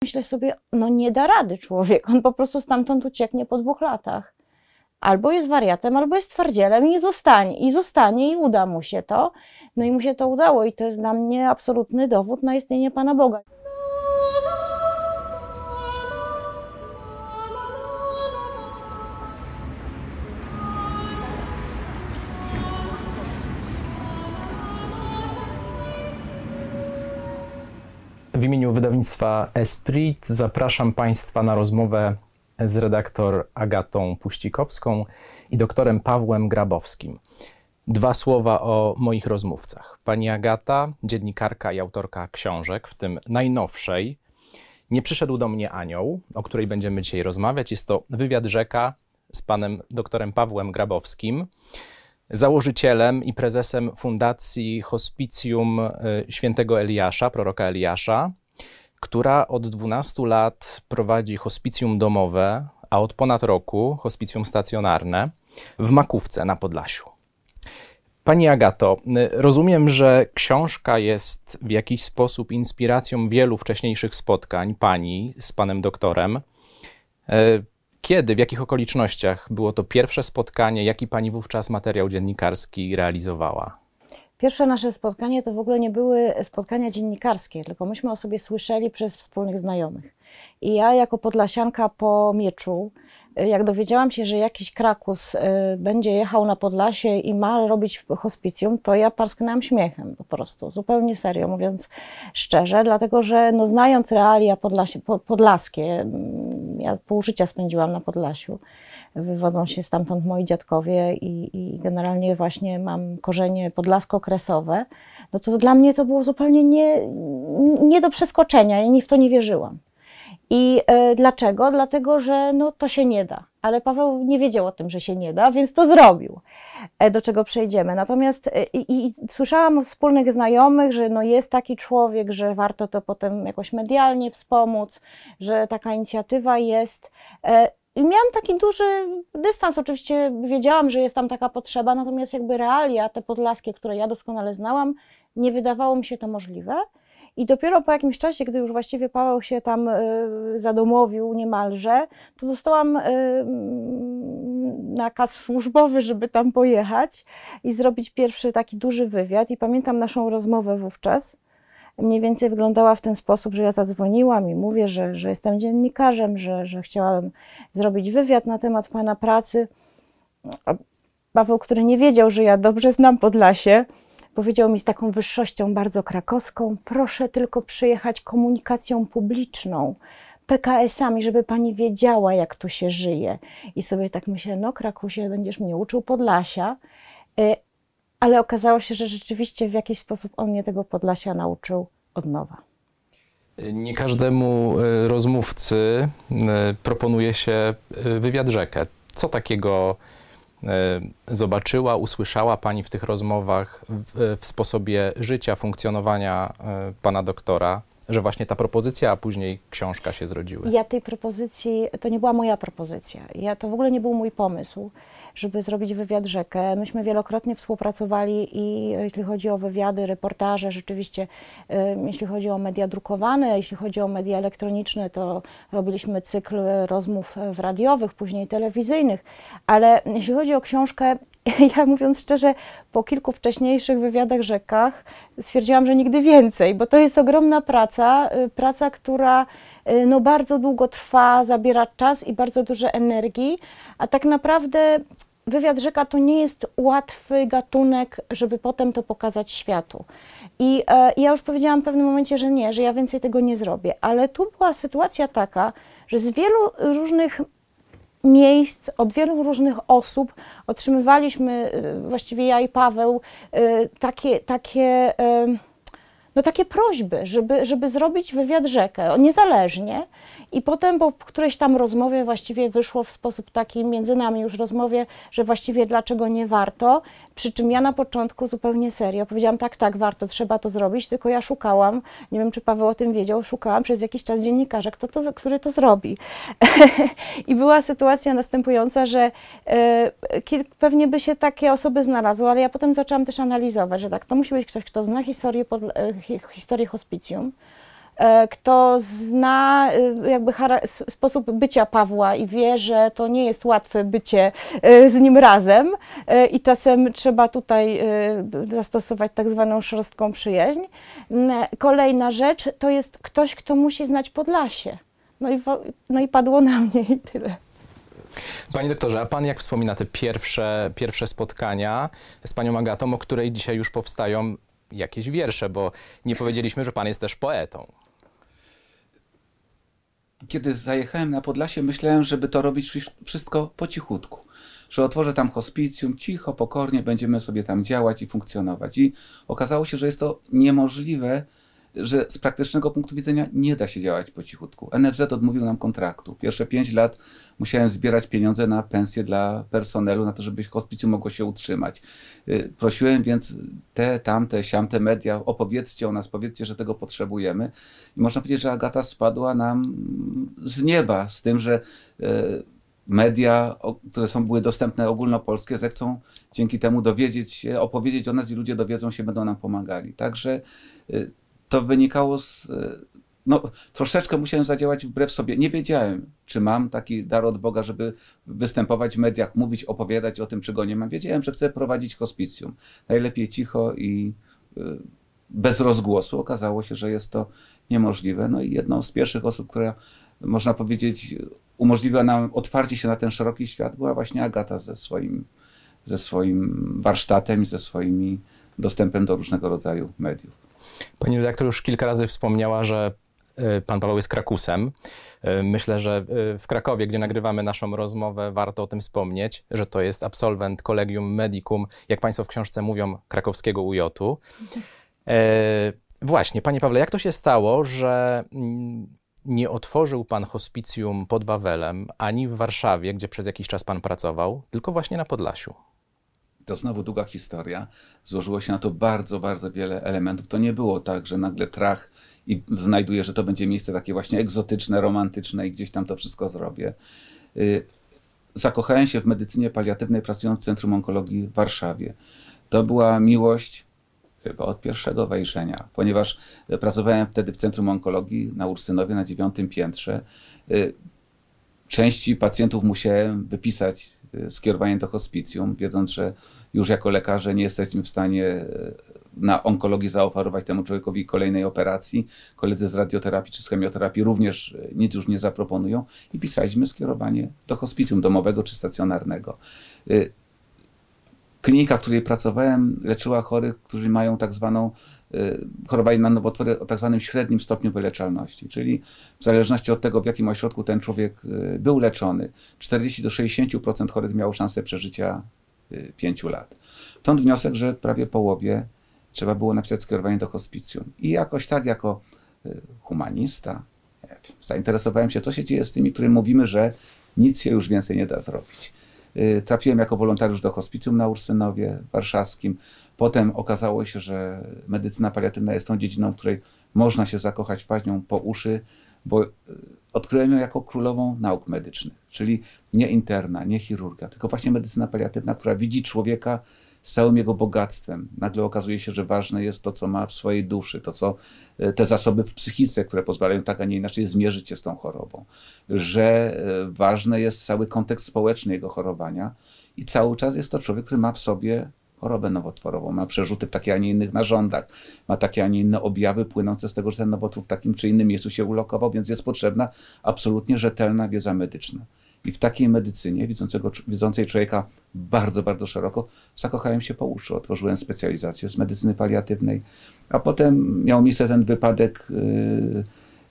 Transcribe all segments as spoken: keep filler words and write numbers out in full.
Myślę sobie, no nie da rady człowiek, on po prostu stamtąd ucieknie po dwóch latach. Albo jest wariatem, albo jest twardzielem i zostanie, i zostanie, i uda mu się to. No i mu się to udało i to jest dla mnie absolutny dowód na istnienie Pana Boga. W imieniu wydawnictwa Esprit zapraszam Państwa na rozmowę z redaktor Agatą Puścikowską i doktorem Pawłem Grabowskim. Dwa słowa o moich rozmówcach. Pani Agata, dziennikarka i autorka książek, w tym najnowszej Nie przyszedł do mnie anioł, o której będziemy dzisiaj rozmawiać. Jest to wywiad rzeka z panem doktorem Pawłem Grabowskim, założycielem i prezesem Fundacji Hospicjum Świętego Eliasza, proroka Eliasza, która od dwunastu lat prowadzi hospicjum domowe, a od ponad roku hospicjum stacjonarne w Makówce na Podlasiu. Pani Agato, rozumiem, że książka jest w jakiś sposób inspiracją wielu wcześniejszych spotkań pani z panem doktorem. Kiedy, w jakich okolicznościach było to pierwsze spotkanie? Jaki pani wówczas materiał dziennikarski realizowała? Pierwsze nasze spotkanie to w ogóle nie były spotkania dziennikarskie, tylko myśmy o sobie słyszeli przez wspólnych znajomych. I ja jako podlasianka po mieczu, jak dowiedziałam się, że jakiś Krakus będzie jechał na Podlasie i ma robić hospicjum, to ja parsknęłam śmiechem po prostu, zupełnie serio, mówiąc szczerze, dlatego że no, znając realia podlasie, podlaskie, ja pół życia spędziłam na Podlasiu, wywodzą się stamtąd moi dziadkowie i, i generalnie właśnie mam korzenie podlasko-kresowe, no to dla mnie to było zupełnie nie, nie do przeskoczenia, ja w to nie wierzyłam. I e, dlaczego? Dlatego, że no, to się nie da. Ale Paweł nie wiedział o tym, że się nie da, więc to zrobił, e, do czego przejdziemy. Natomiast e, i, i słyszałam od wspólnych znajomych, że no, jest taki człowiek, że warto to potem jakoś medialnie wspomóc, że taka inicjatywa jest. E, I miałam taki duży dystans, oczywiście wiedziałam, że jest tam taka potrzeba, natomiast jakby realia te podlaskie, które ja doskonale znałam, nie wydawało mi się to możliwe. I dopiero po jakimś czasie, gdy już właściwie Paweł się tam y, zadomowił niemalże, to dostałam y, nakaz służbowy, żeby tam pojechać i zrobić pierwszy taki duży wywiad. I pamiętam naszą rozmowę wówczas. Mniej więcej wyglądała w ten sposób, że ja zadzwoniłam i mówię, że, że jestem dziennikarzem, że, że chciałam zrobić wywiad na temat pana pracy. A Paweł, który nie wiedział, że ja dobrze znam Podlasie, powiedział mi z taką wyższością bardzo krakowską: proszę tylko przyjechać komunikacją publiczną, P K S-ami, żeby pani wiedziała, jak tu się żyje. I sobie tak myślę, no Krakusie, będziesz mnie uczył Podlasia. Ale okazało się, że rzeczywiście w jakiś sposób on mnie tego Podlasia nauczył od nowa. Nie każdemu rozmówcy proponuje się wywiad rzekę. Co takiego zobaczyła, usłyszała pani w tych rozmowach w, w sposobie życia, funkcjonowania pana doktora, że właśnie ta propozycja, a później książka się zrodziły? Ja tej propozycji, to nie była moja propozycja. Ja, to w ogóle nie był mój pomysł, żeby zrobić wywiad rzekę. Myśmy wielokrotnie współpracowali i jeśli chodzi o wywiady, reportaże, rzeczywiście y, jeśli chodzi o media drukowane, jeśli chodzi o media elektroniczne, to robiliśmy cykl rozmów w radiowych, później telewizyjnych, ale jeśli chodzi o książkę, ja mówiąc szczerze, po kilku wcześniejszych wywiadach rzekach stwierdziłam, że nigdy więcej, bo to jest ogromna praca, y, praca, która y, no, bardzo długo trwa, zabiera czas i bardzo dużo energii, a tak naprawdę wywiad rzeka to nie jest łatwy gatunek, żeby potem to pokazać światu. I e, ja już powiedziałam w pewnym momencie, że nie, że ja więcej tego nie zrobię, ale tu była sytuacja taka, że z wielu różnych miejsc, od wielu różnych osób otrzymywaliśmy, właściwie ja i Paweł, takie, takie, no takie prośby, żeby, żeby zrobić wywiad rzekę, niezależnie. I potem po którejś tam rozmowie właściwie wyszło w sposób taki między nami już rozmowie, że właściwie dlaczego nie warto, przy czym ja na początku zupełnie serio powiedziałam tak, tak, warto, trzeba to zrobić, tylko ja szukałam, nie wiem czy Paweł o tym wiedział, szukałam przez jakiś czas dziennikarza, kto to, który to zrobi. I była sytuacja następująca, że e, pewnie by się takie osoby znalazły, ale ja potem zaczęłam też analizować, że tak, to musi być ktoś, kto zna historię, pod, e, historię hospicjum, kto zna jakby sposób bycia Pawła i wie, że to nie jest łatwe bycie z nim razem i czasem trzeba tutaj zastosować tak zwaną szorstką przyjaźń. Kolejna rzecz to jest ktoś, kto musi znać Podlasie. No i, no i padło na mnie i tyle. Panie doktorze, a pan jak wspomina te pierwsze, pierwsze spotkania z panią Agatą, o której dzisiaj już powstają jakieś wiersze, bo nie powiedzieliśmy, że pan jest też poetą. Kiedy zajechałem na Podlasie, myślałem, żeby to robić wszystko po cichutku. Że otworzę tam hospicjum, cicho, pokornie będziemy sobie tam działać i funkcjonować. I okazało się, że jest to niemożliwe, że z praktycznego punktu widzenia nie da się działać po cichutku. N F Z odmówił nam kontraktu. Pierwsze pięć lat musiałem zbierać pieniądze na pensje dla personelu, na to, żeby hospicjum mogło się utrzymać. Prosiłem więc te, tamte, siamte media, opowiedzcie o nas, powiedzcie, że tego potrzebujemy. I można powiedzieć, że Agata spadła nam z nieba z tym, że media, które są, były dostępne ogólnopolskie, zechcą dzięki temu dowiedzieć się, opowiedzieć o nas i ludzie dowiedzą się, będą nam pomagali. Także to wynikało z... No, troszeczkę musiałem zadziałać wbrew sobie. Nie wiedziałem, czy mam taki dar od Boga, żeby występować w mediach, mówić, opowiadać o tym, czego nie mam. Wiedziałem, że chcę prowadzić hospicjum. Najlepiej cicho i bez rozgłosu. Okazało się, że jest to niemożliwe. No i jedną z pierwszych osób, która, można powiedzieć, umożliwiła nam otwarcie się na ten szeroki świat, była właśnie Agata ze swoim, ze swoim warsztatem i ze swoimi dostępem do różnego rodzaju mediów. Pani redaktor już kilka razy wspomniała, że pan Paweł jest Krakusem. Myślę, że w Krakowie, gdzie nagrywamy naszą rozmowę, warto o tym wspomnieć, że to jest absolwent Collegium Medicum, jak państwo w książce mówią, krakowskiego U J u. E, właśnie, panie Pawle, jak to się stało, że nie otworzył pan hospicjum pod Wawelem, ani w Warszawie, gdzie przez jakiś czas pan pracował, tylko właśnie na Podlasiu? To znowu długa historia. Złożyło się na to bardzo, bardzo wiele elementów. To nie było tak, że nagle trach i znajduję, że to będzie miejsce takie właśnie egzotyczne, romantyczne i gdzieś tam to wszystko zrobię. Zakochałem się w medycynie paliatywnej, pracując w Centrum Onkologii w Warszawie. To była miłość chyba od pierwszego wejrzenia, ponieważ pracowałem wtedy w Centrum Onkologii na Ursynowie na dziewiątym piętrze. Części pacjentów musiałem wypisać skierowanie do hospicjum, wiedząc, że już jako lekarze nie jesteśmy w stanie na onkologii zaoferować temu człowiekowi kolejnej operacji. Koledzy z radioterapii czy z chemioterapii również nic już nie zaproponują i pisaliśmy skierowanie do hospicjum domowego czy stacjonarnego. Klinika, w której pracowałem, leczyła chorych, którzy mają tak zwaną chorowali na nowotwory o tak zwanym średnim stopniu wyleczalności, czyli w zależności od tego, w jakim ośrodku ten człowiek był leczony, czterdzieści do sześćdziesięciu procent chorych miało szansę przeżycia pięciu lat. Stąd wniosek, że prawie połowie trzeba było napisać skierowanie do hospicjum. I jakoś tak, jako humanista, zainteresowałem się, co się dzieje z tymi, którym mówimy, że nic się już więcej nie da zrobić. Trafiłem jako wolontariusz do hospicjum na Ursynowie warszawskim. Potem okazało się, że medycyna paliatywna jest tą dziedziną, w której można się zakochać, wpaść nią po uszy, bo odkryłem ją jako królową nauk medycznych, czyli nie interna, nie chirurga, tylko właśnie medycyna paliatywna, która widzi człowieka z całym jego bogactwem. Nagle okazuje się, że ważne jest to, co ma w swojej duszy, to co te zasoby w psychice, które pozwalają tak, a nie inaczej zmierzyć się z tą chorobą, że ważny jest cały kontekst społeczny jego chorowania i cały czas jest to człowiek, który ma w sobie chorobę nowotworową, ma przerzuty w takich, a nie innych narządach, ma takie, a nie inne objawy płynące z tego, że ten nowotwór w takim czy innym miejscu się ulokował, więc jest potrzebna absolutnie rzetelna wiedza medyczna. I w takiej medycynie, widzącego, widzącej człowieka bardzo, bardzo szeroko, zakochałem się po uszy. Otworzyłem specjalizację z medycyny paliatywnej, a potem miał miejsce ten wypadek yy,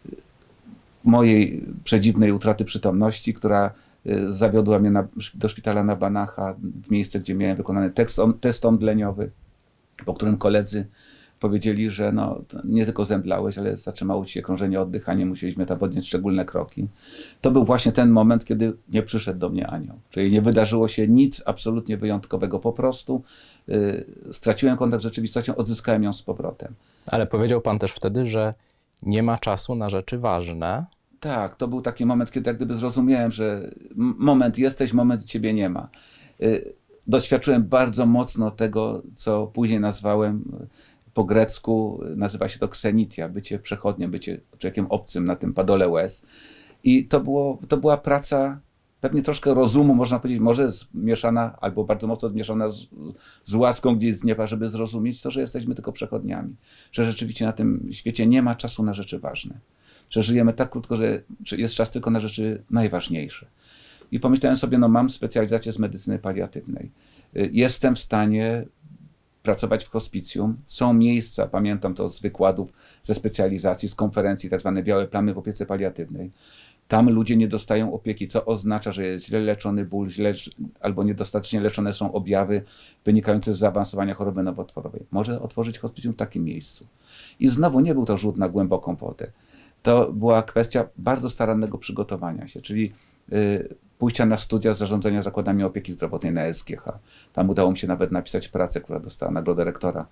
mojej przedziwnej utraty przytomności, która zawiodła mnie na, do szpitala na Banacha, w miejsce, gdzie miałem wykonany tekst, test omdleniowy, po którym koledzy powiedzieli, że no, nie tylko zemdlałeś, ale zatrzymało ci się krążenie oddychania, musieliśmy tam podjąć szczególne kroki. To był właśnie ten moment, kiedy nie przyszedł do mnie anioł. Czyli nie wydarzyło się nic absolutnie wyjątkowego. Po prostu yy, straciłem kontakt z rzeczywistością, odzyskałem ją z powrotem. Ale powiedział pan też wtedy, że nie ma czasu na rzeczy ważne. Tak, to był taki moment, kiedy jak gdyby zrozumiałem, że moment jesteś, moment ciebie nie ma. Doświadczyłem bardzo mocno tego, co później nazwałem po grecku nazywa się to ksenitia, bycie przechodniem, bycie człowiekiem obcym na tym padole łez. I to, było, to była praca pewnie troszkę rozumu, można powiedzieć, może zmieszana albo bardzo mocno zmieszana z, z łaską gdzieś z nieba, żeby zrozumieć to, że jesteśmy tylko przechodniami. Że rzeczywiście na tym świecie nie ma czasu na rzeczy ważne. Że żyjemy tak krótko, że jest czas tylko na rzeczy najważniejsze. I pomyślałem sobie, no mam specjalizację z medycyny paliatywnej. Jestem w stanie pracować w hospicjum. Są miejsca, pamiętam to z wykładów, ze specjalizacji, z konferencji, tak zwane białe plamy w opiece paliatywnej. Tam ludzie nie dostają opieki, co oznacza, że jest źle leczony ból, źle albo niedostatecznie leczone są objawy wynikające z zaawansowania choroby nowotworowej. Może otworzyć hospicjum w takim miejscu. I znowu nie był to rzut na głęboką wodę. To była kwestia bardzo starannego przygotowania się, czyli y, pójścia na studia zarządzania zakładami opieki zdrowotnej na S G H. Tam udało mi się nawet napisać pracę, która dostała nagrodę rektora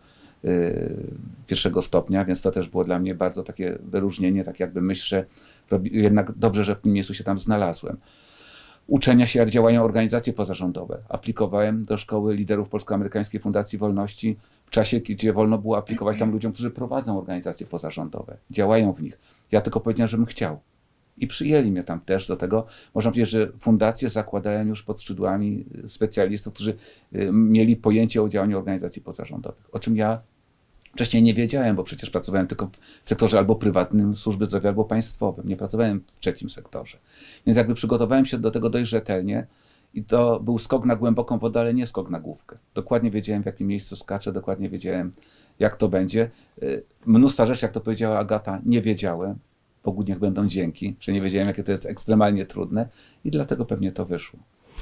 y, pierwszego stopnia, więc to też było dla mnie bardzo takie wyróżnienie, tak jakby myśl, że robi, jednak dobrze, że w tym miejscu się tam znalazłem. Uczenia się, jak działają organizacje pozarządowe. Aplikowałem do Szkoły Liderów Polsko-Amerykańskiej Fundacji Wolności w czasie, gdzie wolno było aplikować tam ludziom, którzy prowadzą organizacje pozarządowe, działają w nich. Ja tylko powiedziałem, żebym chciał. I przyjęli mnie tam też do tego. Można powiedzieć, że fundacje zakładają już pod skrzydłami specjalistów, którzy mieli pojęcie o działaniu organizacji pozarządowych. O czym ja wcześniej nie wiedziałem, bo przecież pracowałem tylko w sektorze albo prywatnym służby zdrowia, albo państwowym. Nie pracowałem w trzecim sektorze. Więc jakby przygotowałem się do tego dość rzetelnie i to był skok na głęboką wodę, ale nie skok na główkę. Dokładnie wiedziałem, w jakim miejscu skaczę, dokładnie wiedziałem, jak to będzie. Mnóstwa rzeczy, jak to powiedziała Agata, nie wiedziałem. Bogu niech będą dzięki, że nie wiedziałem, jakie to jest ekstremalnie trudne i dlatego pewnie to wyszło.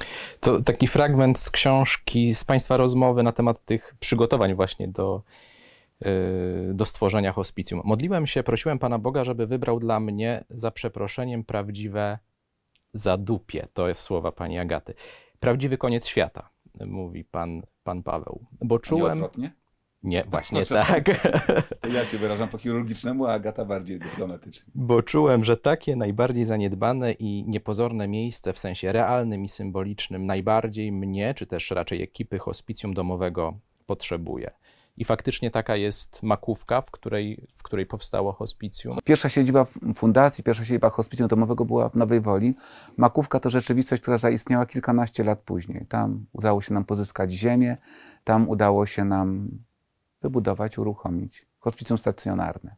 To taki fragment z książki, z Państwa rozmowy na temat tych przygotowań właśnie do, yy, do stworzenia hospicjum. Modliłem się, prosiłem Pana Boga, żeby wybrał dla mnie, za przeproszeniem, prawdziwe zadupie. To jest słowa Pani Agaty. Prawdziwy koniec świata, mówi Pan, pan Paweł. Bo czułem... Nie odwrotnie? Nie, właśnie tak. Ja się wyrażam po chirurgicznemu, a Agata bardziej dyplomatycznie. Bo czułem, że takie najbardziej zaniedbane i niepozorne miejsce w sensie realnym i symbolicznym najbardziej mnie, czy też raczej ekipy hospicjum domowego potrzebuje. I faktycznie taka jest Makówka, w której, w której powstało hospicjum. Pierwsza siedziba fundacji, pierwsza siedziba hospicjum domowego była w Nowej Woli. Makówka to rzeczywistość, która zaistniała kilkanaście lat później. Tam udało się nam pozyskać ziemię, tam udało się nam wybudować, uruchomić hospicjum stacjonarne.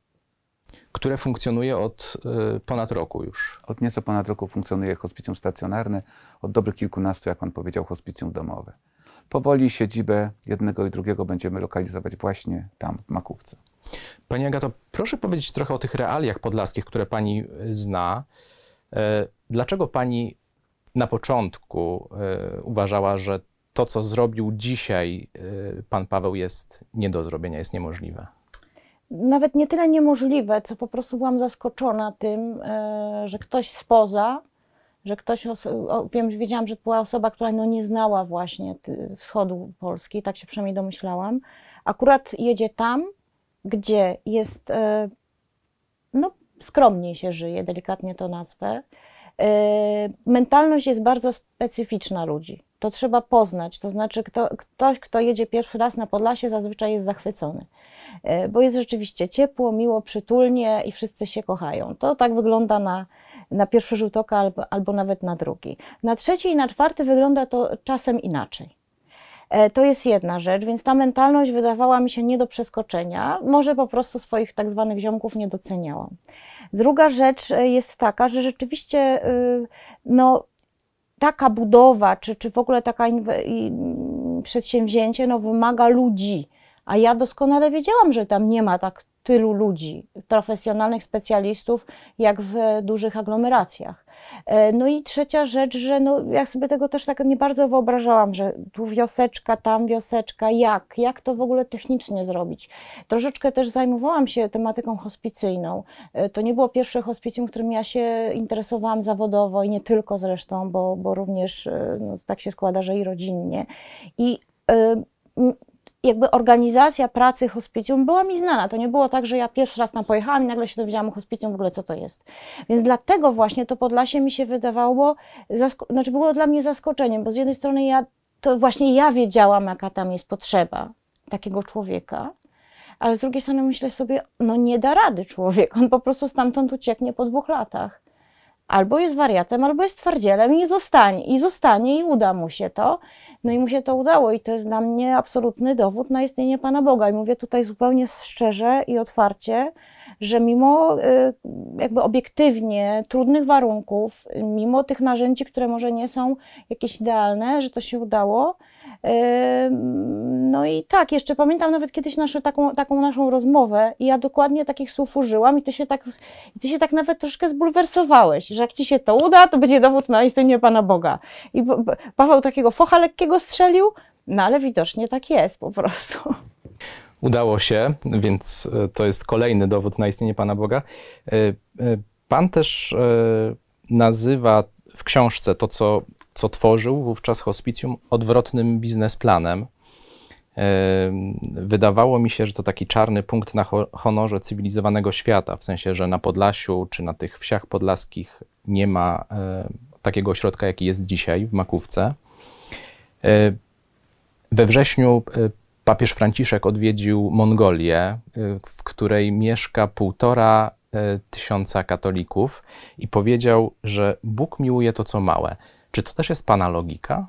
Które funkcjonuje od y, ponad roku już. Od nieco ponad roku funkcjonuje hospicjum stacjonarne, od dobrych kilkunastu, jak pan powiedział, hospicjum domowe. Powoli siedzibę jednego i drugiego będziemy lokalizować właśnie tam, w Makówce. Pani Agato, proszę powiedzieć trochę o tych realiach podlaskich, które Pani zna. Dlaczego Pani na początku uważała, że to, co zrobił dzisiaj Pan Paweł, jest nie do zrobienia, jest niemożliwe? Nawet nie tyle niemożliwe, co po prostu byłam zaskoczona tym, że ktoś spoza, że ktoś, wiem, wiedziałam, że to była osoba, która no nie znała właśnie wschodu Polski, tak się przynajmniej domyślałam, akurat jedzie tam, gdzie jest, no skromniej się żyje, delikatnie to nazwę. Mentalność jest bardzo specyficzna ludzi, to trzeba poznać, to znaczy kto, ktoś, kto jedzie pierwszy raz na Podlasie, zazwyczaj jest zachwycony, bo jest rzeczywiście ciepło, miło, przytulnie i wszyscy się kochają. To tak wygląda na na pierwszy rzut oka albo, albo nawet na drugi. Na trzeci i na czwarty wygląda to czasem inaczej. To jest jedna rzecz, więc ta mentalność wydawała mi się nie do przeskoczenia. Może po prostu swoich tak zwanych ziomków nie doceniałam. Druga rzecz jest taka, że rzeczywiście no, taka budowa, czy, czy w ogóle taka przedsięwzięcie no, wymaga ludzi. A ja doskonale wiedziałam, że tam nie ma tak tylu ludzi, profesjonalnych specjalistów, jak w dużych aglomeracjach. No i trzecia rzecz, że no, ja sobie tego też tak nie bardzo wyobrażałam, że tu wioseczka, tam wioseczka, jak, jak to w ogóle technicznie zrobić. Troszeczkę też zajmowałam się tematyką hospicyjną. To nie było pierwsze hospicjum, którym ja się interesowałam zawodowo i nie tylko zresztą, bo, bo również no, tak się składa, że i rodzinnie. I y, jakby organizacja pracy hospicjum była mi znana. To nie było tak, że ja pierwszy raz tam pojechałam i nagle się dowiedziałam o hospicjum, w ogóle co to jest. Więc dlatego właśnie to Podlasie mi się wydawało, znaczy było dla mnie zaskoczeniem, bo z jednej strony ja, to właśnie ja wiedziałam, jaka tam jest potrzeba takiego człowieka, ale z drugiej strony myślę sobie, no nie da rady człowiek, on po prostu stamtąd ucieknie po dwóch latach. Albo jest wariatem, albo jest twardzielem i zostanie, i zostanie i uda mu się to. No i mu się to udało i to jest dla mnie absolutny dowód na istnienie Pana Boga. I mówię tutaj zupełnie szczerze i otwarcie, że mimo jakby obiektywnie trudnych warunków, mimo tych narzędzi, które może nie są jakieś idealne, że to się udało. No i tak, jeszcze pamiętam nawet kiedyś nasze, taką, taką naszą rozmowę i ja dokładnie takich słów użyłam i ty się tak, i ty się tak nawet troszkę zbulwersowałeś, że jak ci się to uda, to będzie dowód na istnienie Pana Boga. I Paweł takiego focha lekkiego strzelił, no ale widocznie tak jest po prostu. Udało się, więc to jest kolejny dowód na istnienie Pana Boga. Pan też nazywa w książce to, co, co tworzył wówczas hospicjum, odwrotnym biznesplanem. Wydawało mi się, że to taki czarny punkt na honorze cywilizowanego świata, w sensie, że na Podlasiu czy na tych wsiach podlaskich nie ma takiego ośrodka, jaki jest dzisiaj w Makówce. We wrześniu papież Franciszek odwiedził Mongolię, w której mieszka półtora tysiąca katolików i powiedział, że Bóg miłuje to, co małe. Czy to też jest Pana logika?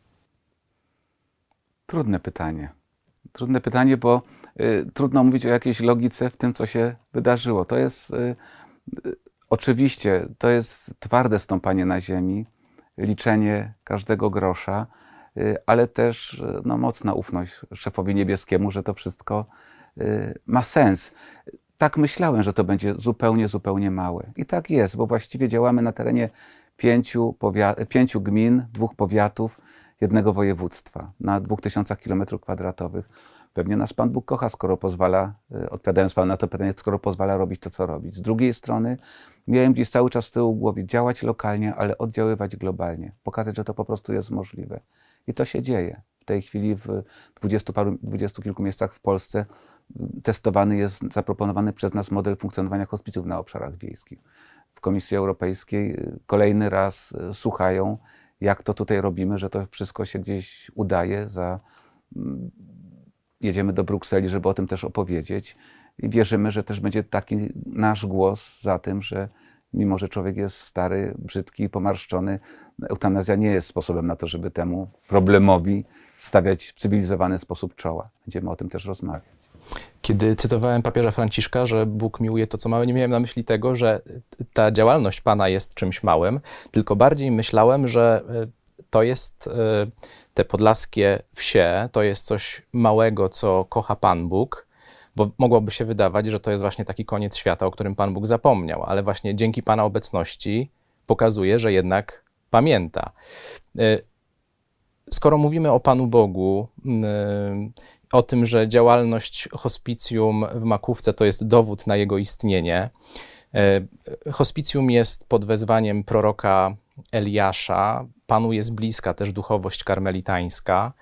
Trudne pytanie. Trudne pytanie, bo y, trudno mówić o jakiejś logice w tym, co się wydarzyło. To jest y, y, oczywiście, to jest twarde stąpanie na ziemi, liczenie każdego grosza, y, ale też y, no, mocna ufność szefowi niebieskiemu, że to wszystko y, ma sens. Tak myślałem, że to będzie zupełnie, zupełnie małe. I tak jest, bo właściwie działamy na terenie pięciu, powia- pięciu gmin, dwóch powiatów, jednego województwa na dwóch tysiącach kilometrów kwadratowych. Pewnie nas Pan Bóg kocha, skoro pozwala, odpowiadając Panu na to pytanie, skoro pozwala robić to, co robić. Z drugiej strony miałem gdzieś cały czas z tyłu głowy działać lokalnie, ale oddziaływać globalnie. Pokazać, że to po prostu jest możliwe. I to się dzieje. W tej chwili w dwudziestu, paru, dwudziestu kilku miejscach w Polsce testowany jest zaproponowany przez nas model funkcjonowania hospicjów na obszarach wiejskich. W Komisji Europejskiej kolejny raz słuchają, jak to tutaj robimy, że to wszystko się gdzieś udaje. Za... Jedziemy do Brukseli, żeby o tym też opowiedzieć i wierzymy, że też będzie taki nasz głos za tym, że mimo, że człowiek jest stary, brzydki, pomarszczony, eutanazja nie jest sposobem na to, żeby temu problemowi stawiać w cywilizowany sposób czoła. Będziemy o tym też rozmawiać. Kiedy cytowałem papieża Franciszka, że Bóg miłuje to, co małe, nie miałem na myśli tego, że ta działalność Pana jest czymś małym, tylko bardziej myślałem, że to jest te podlaskie wsie, to jest coś małego, co kocha Pan Bóg, bo mogłoby się wydawać, że to jest właśnie taki koniec świata, o którym Pan Bóg zapomniał, ale właśnie dzięki Pana obecności pokazuje, że jednak pamięta. Skoro mówimy o Panu Bogu, o tym, że działalność hospicjum w Makówce to jest dowód na jego istnienie. Hospicjum jest pod wezwaniem proroka Eliasza. Panu jest bliska też duchowość karmelitańska.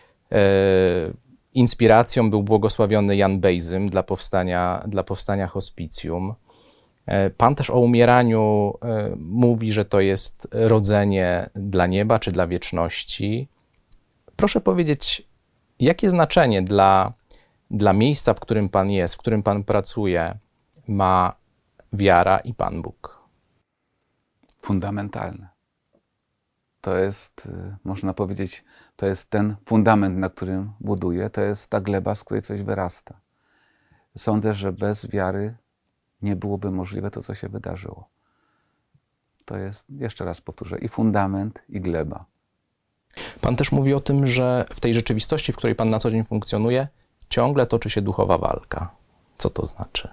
Inspiracją był błogosławiony Jan Bejzym dla powstania, dla powstania hospicjum. Pan też o umieraniu mówi, że to jest rodzenie dla nieba czy dla wieczności. Proszę powiedzieć, jakie znaczenie dla, dla miejsca, w którym Pan jest, w którym Pan pracuje, ma wiara i Pan Bóg? Fundamentalne. To jest, można powiedzieć, to jest ten fundament, na którym buduję, to jest ta gleba, z której coś wyrasta. Sądzę, że bez wiary nie byłoby możliwe to, co się wydarzyło. To jest, jeszcze raz powtórzę, i fundament, i gleba. Pan też mówi o tym, że w tej rzeczywistości, w której Pan na co dzień funkcjonuje, ciągle toczy się duchowa walka. Co to znaczy?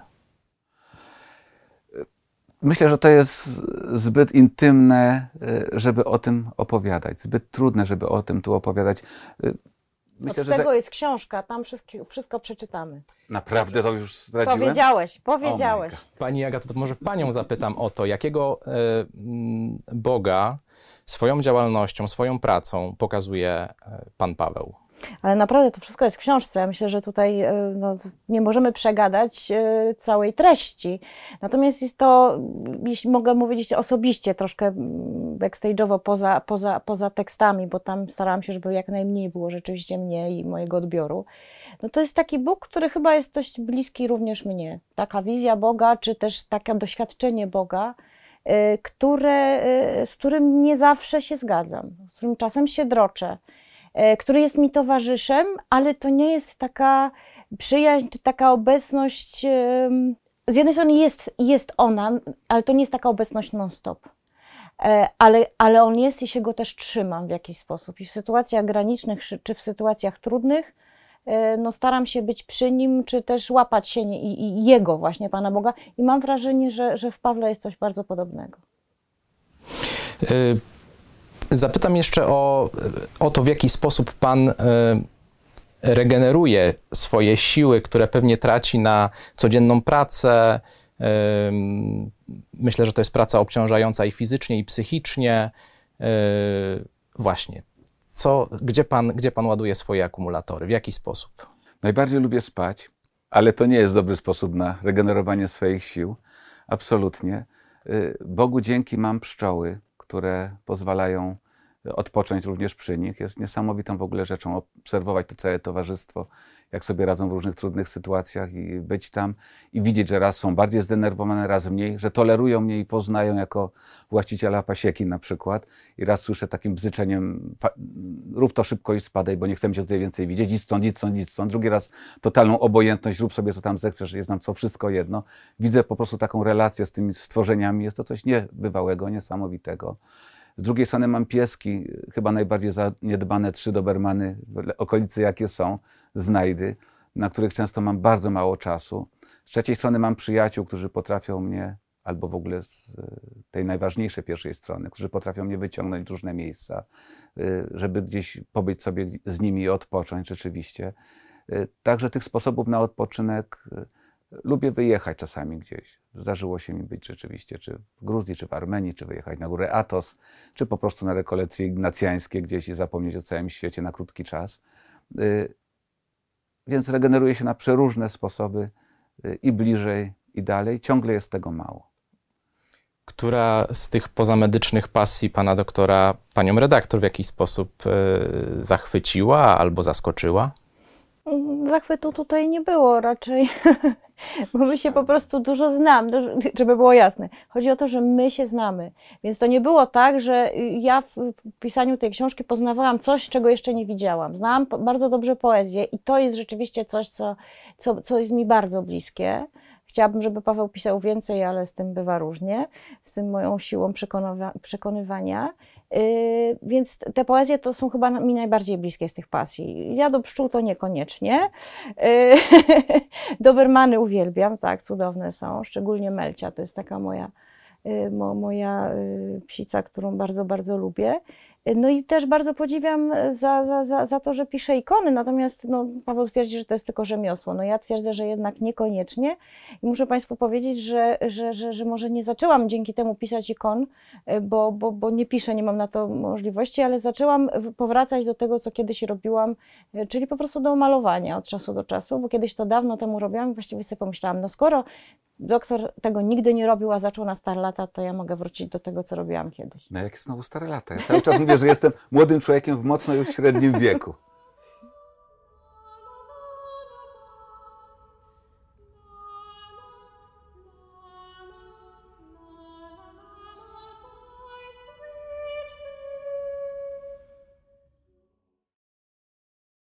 Myślę, że to jest zbyt intymne, żeby o tym opowiadać. Zbyt trudne, żeby o tym tu opowiadać. Myślę, Od że tego za... jest książka, tam wszystko, wszystko przeczytamy. Naprawdę to już zdradziłem? Powiedziałeś, powiedziałeś. Oh Pani Agato, to może Panią zapytam o to, jakiego y, Boga swoją działalnością, swoją pracą pokazuje Pan Paweł? Ale naprawdę to wszystko jest w książce. Ja myślę, że tutaj no, nie możemy przegadać całej treści. Natomiast jest to, jeśli mogę mówić osobiście, troszkę backstage'owo poza, poza, poza tekstami, bo tam starałam się, żeby jak najmniej było rzeczywiście mnie i mojego odbioru. No to jest taki Bóg, który chyba jest dość bliski również mnie. Taka wizja Boga, czy też takie doświadczenie Boga, które, z którym nie zawsze się zgadzam, z którym czasem się droczę, który jest mi towarzyszem, ale to nie jest taka przyjaźń, czy taka obecność, z jednej strony jest, jest ona, ale to nie jest taka obecność non-stop. Ale, ale on jest i się go też trzymam w jakiś sposób. I w sytuacjach granicznych, czy w sytuacjach trudnych, no staram się być przy nim, czy też łapać się nie, i, i jego właśnie, Pana Boga. I mam wrażenie, że, że w Pawle jest coś bardzo podobnego. Y Zapytam jeszcze o, o to, w jaki sposób Pan y, regeneruje swoje siły, które pewnie traci na codzienną pracę. Y, myślę, że to jest praca obciążająca i fizycznie, i psychicznie. Y, właśnie, co, gdzie pan, gdzie pan ładuje swoje akumulatory? W jaki sposób? Najbardziej lubię spać, ale to nie jest dobry sposób na regenerowanie swoich sił. Absolutnie. Y, Bogu dzięki mam pszczoły, które pozwalają odpocząć również przy nich. Jest niesamowitą w ogóle rzeczą obserwować to całe towarzystwo, jak sobie radzą w różnych trudnych sytuacjach i być tam i widzieć, że raz są bardziej zdenerwowane, raz mniej, że tolerują mnie i poznają jako właściciela pasieki na przykład. I raz słyszę takim bzyczeniem, rób to szybko i spadaj, bo nie chcemy cię tutaj więcej widzieć, idź stąd, idź stąd, idź stąd. Drugi raz totalną obojętność, rób sobie co tam zechcesz, jest nam co wszystko jedno. Widzę po prostu taką relację z tymi stworzeniami, jest to coś niebywałego, niesamowitego. Z drugiej strony mam pieski, chyba najbardziej zaniedbane trzy dobermany w okolicy jakie są, znajdy, na których często mam bardzo mało czasu. Z trzeciej strony mam przyjaciół, którzy potrafią mnie, albo w ogóle z tej najważniejszej pierwszej strony, którzy potrafią mnie wyciągnąć w różne miejsca, żeby gdzieś pobyć sobie z nimi i odpocząć rzeczywiście. Także tych sposobów na odpoczynek lubię wyjechać czasami gdzieś. Zdarzyło się mi być rzeczywiście, czy w Gruzji, czy w Armenii, czy wyjechać na górę Athos, czy po prostu na rekolekcje ignacjańskie gdzieś i zapomnieć o całym świecie na krótki czas. Więc regeneruje się na przeróżne sposoby i bliżej, i dalej. Ciągle jest tego mało. Która z tych pozamedycznych pasji pana doktora panią redaktor w jakiś sposób zachwyciła albo zaskoczyła? Zachwytu tutaj nie było raczej, bo my się po prostu dużo znamy, żeby było jasne. Chodzi o to, że my się znamy, więc to nie było tak, że ja w pisaniu tej książki poznawałam coś, czego jeszcze nie widziałam. Znałam bardzo dobrze poezję i to jest rzeczywiście coś, co, co, co jest mi bardzo bliskie. Chciałabym, żeby Paweł pisał więcej, ale z tym bywa różnie, z tym moją siłą przekonywa przekonywania. Yy, więc te poezje to są chyba mi najbardziej bliskie z tych pasji. Ja do pszczół to niekoniecznie. Yy, Dobermany uwielbiam, tak, cudowne są, szczególnie Melcia, to jest taka moja, yy, mo, moja yy, psica, którą bardzo, bardzo lubię. No i też bardzo podziwiam za, za, za, za to, że pisze ikony, natomiast no, Paweł twierdzi, że to jest tylko rzemiosło. No ja twierdzę, że jednak niekoniecznie i muszę Państwu powiedzieć, że, że, że, że może nie zaczęłam dzięki temu pisać ikon, bo, bo, bo nie piszę, nie mam na to możliwości, ale zaczęłam powracać do tego, co kiedyś robiłam, czyli po prostu do malowania od czasu do czasu, bo kiedyś to dawno temu robiłam i właściwie sobie pomyślałam, no skoro doktor tego nigdy nie robił, a zaczął na stare lata, to ja mogę wrócić do tego, co robiłam kiedyś. No jakie znowu stare lata? Ja cały czas mówię, że jestem młodym człowiekiem w mocno już średnim wieku.